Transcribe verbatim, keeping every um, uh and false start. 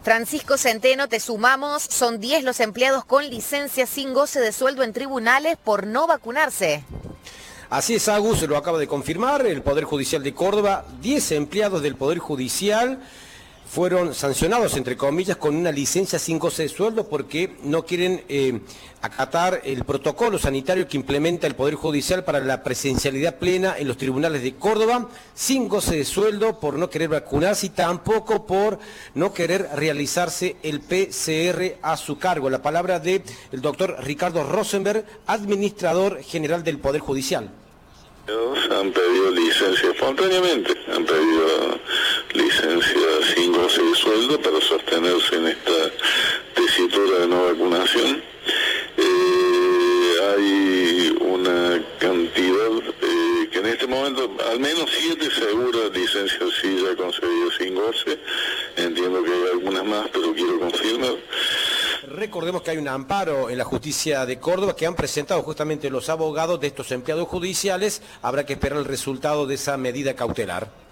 Francisco Centeno, te sumamos, son diez los empleados con licencia sin goce de sueldo en tribunales por no vacunarse. Así es, Agus, lo acaba de confirmar el Poder Judicial de Córdoba. diez empleados del Poder Judicial fueron sancionados, entre comillas, con una licencia sin goce de sueldo porque no quieren eh, acatar el protocolo sanitario que implementa el Poder Judicial para la presencialidad plena en los tribunales de Córdoba, sin goce de sueldo por no querer vacunarse y tampoco por no querer realizarse el P C R a su cargo. La palabra del doctor Ricardo Rosenberg, administrador general del Poder Judicial. Han pedido licencia espontáneamente, han pedido licencia sin goce de sueldo para sostenerse en esta tesitura de no vacunación. Eh, hay una cantidad eh, que en este momento, al menos siete seguras licencias sí ya concedidas sin goce. Entiendo que hay algunas más, pero quiero confirmar. Recordemos que hay un amparo en la justicia de Córdoba que han presentado justamente los abogados de estos empleados judiciales. Habrá que esperar el resultado de esa medida cautelar.